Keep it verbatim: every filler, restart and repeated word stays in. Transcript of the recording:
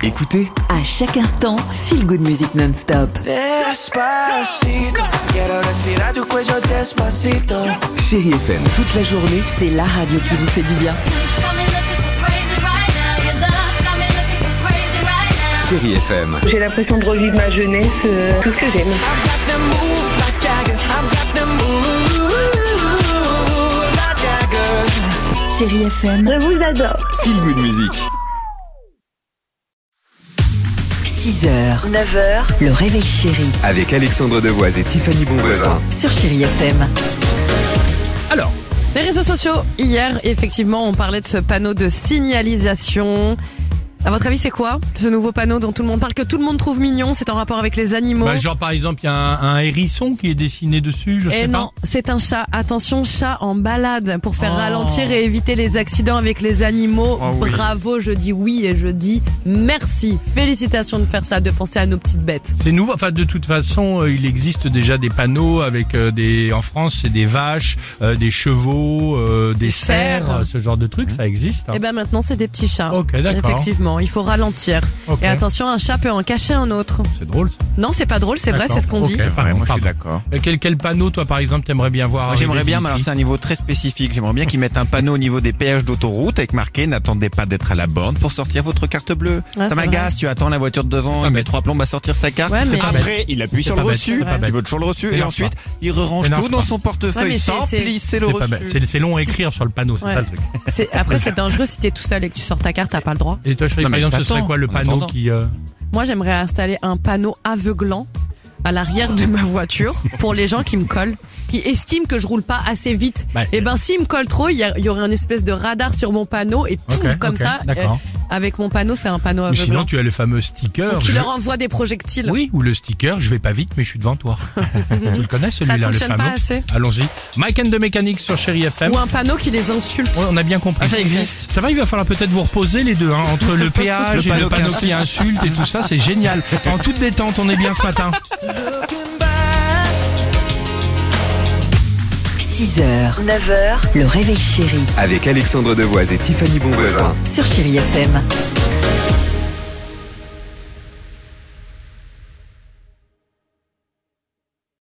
Écoutez, à chaque instant, Feel Good Music non-stop. Despacito, quiero respirar tu cuello despacito. Chérie F M toute la journée. C'est la radio qui vous fait du bien. Chérie F M. J'ai l'impression de revivre ma jeunesse, euh, tout ce que j'aime. Chérie F M, Je vous adore. Feel Good Music. six heures, neuf heures, le réveil chéri Avec Alexandre Devoise et Tiffany Bonvoisin. sur Chérie F M. Alors, les réseaux sociaux, hier, effectivement, on parlait de ce panneau de signalisation. À votre avis, c'est quoi ce nouveau panneau dont tout le monde parle, que tout le monde trouve mignon? C'est en rapport avec les animaux? Bah, genre par exemple, il y a un, un hérisson qui est dessiné dessus, je sais Et non, pas. c'est un chat. Attention, chat en balade pour faire Oh. ralentir et éviter les accidents avec les animaux. Oh oui. Bravo, je dis oui et je dis merci. Félicitations de faire ça, de penser à nos petites bêtes. C'est nouveau. Enfin, de toute façon, euh, il existe déjà des panneaux avec euh, des. En France, c'est des vaches, euh, des chevaux, euh, des Des cerfs, cerfs. euh, ce genre de trucs, ça existe. hein. Et ben maintenant, c'est des petits chats. Ok, d'accord. Effectivement, il faut ralentir. Ok. Et attention, un chat peut en cacher un autre. C'est drôle. Ça. Non, c'est pas drôle, c'est vrai, D'accord. c'est ce qu'on Ok, dit. pardon, Ouais, moi je suis pardon. d'accord. Euh, Quel, quel panneau, toi, par exemple, t'aimerais bien voir? Moi j'aimerais arriver, bien, mais alors Dimitri c'est un niveau très spécifique. J'aimerais bien qu'ils mettent un panneau au niveau des péages d'autoroute avec marqué n'attendez pas d'être à la borne pour sortir votre carte bleue. Ouais, ça c'est m'agace, tu attends la voiture de devant, Ah, il mais- met trois plombes à sortir sa carte. Ouais, mais- Après, il appuie C'est sur pas le bête, reçu, c'est pas tu bête. veux toujours le reçu, et Énerve ensuite pas. il re-range Énerve tout dans pas. son Ouais, portefeuille mais c'est- sans c'est- plisser le C'est pas bête. reçu. C'est c'est long à écrire sur le panneau, c'est Ouais. ça le truc. C'est- Après, c'est dangereux si t'es tout seul et que tu sors ta carte, t'as pas le droit. Et toi, chérie, Non, par mais exemple, ce serait t'attends, quoi le en panneau attendant. qui... euh, Moi, j'aimerais installer un panneau aveuglant à l'arrière de ma voiture pour les gens qui me collent, qui estiment que je roule pas assez vite. Bah, Et ben, s'ils me collent trop, il y, a- il y aurait une espèce de radar sur mon panneau et poum, Ok, comme ok, ça, d'accord. euh, avec mon panneau, c'est un panneau Ou aveuglant. sinon, tu as le fameux sticker. qui je- leur envoie des projectiles. Oui, ou le sticker, je vais pas vite, mais je suis devant toi. Tu le connais celui-là, Ça le fonctionne fameux pas assez. Allons-y. Mike and the Mechanics sur Chérie F M. Ou un panneau qui les insulte. Ouais, on a bien compris. Ah, ça existe. Ça va, il va falloir peut-être vous reposer les deux, hein, entre le péage Le et le panneau panneau qui qui insulte et tout ça, c'est génial. En toute détente, on est bien ce matin. six heures, neuf heures, le réveil chéri Avec Alexandre Devoise et Tiffany Bonvoisin. sur Chérie F M.